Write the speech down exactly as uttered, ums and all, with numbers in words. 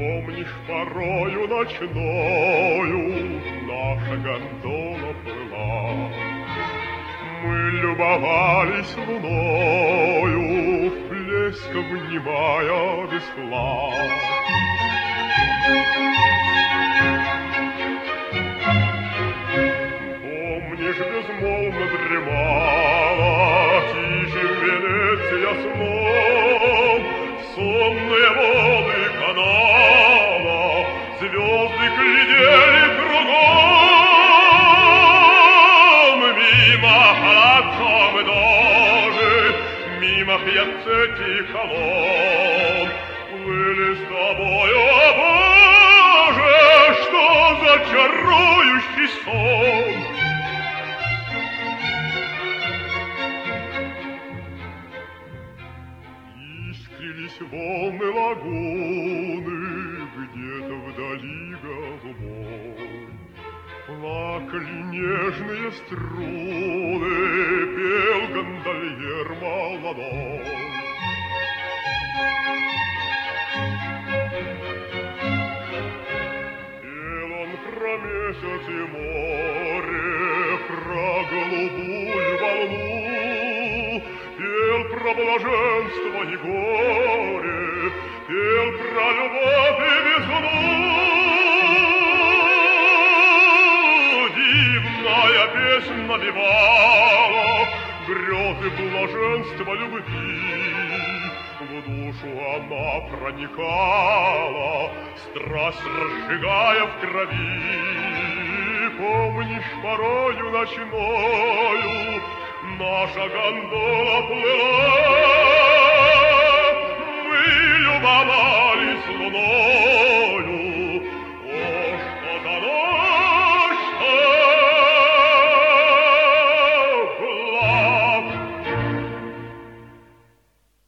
Помнишь, порою ночною наша гондола плыла, мы любовались луною, вплеск внимая весла. Помнишь, безмолвно дремала тихим Венеция сном, в сонные воды канала звезды глядели кругом. Мимо палаццо дожи, мимо пьяццети колонн плыли с тобою, о Боже, что за чарующий сон! Искрились волны лагуны где-то вдали голубой, плакали нежные струны, пел гондольер молодой. Пел он про месяц и море, про голубую волну, пел про блаженство и горе, пел про любовь и весну. Дивная песнь навевала грезы блаженства любви, в душу она проникала, страсть разжигая в крови. Помнишь, порою ночною наша гондола плыла,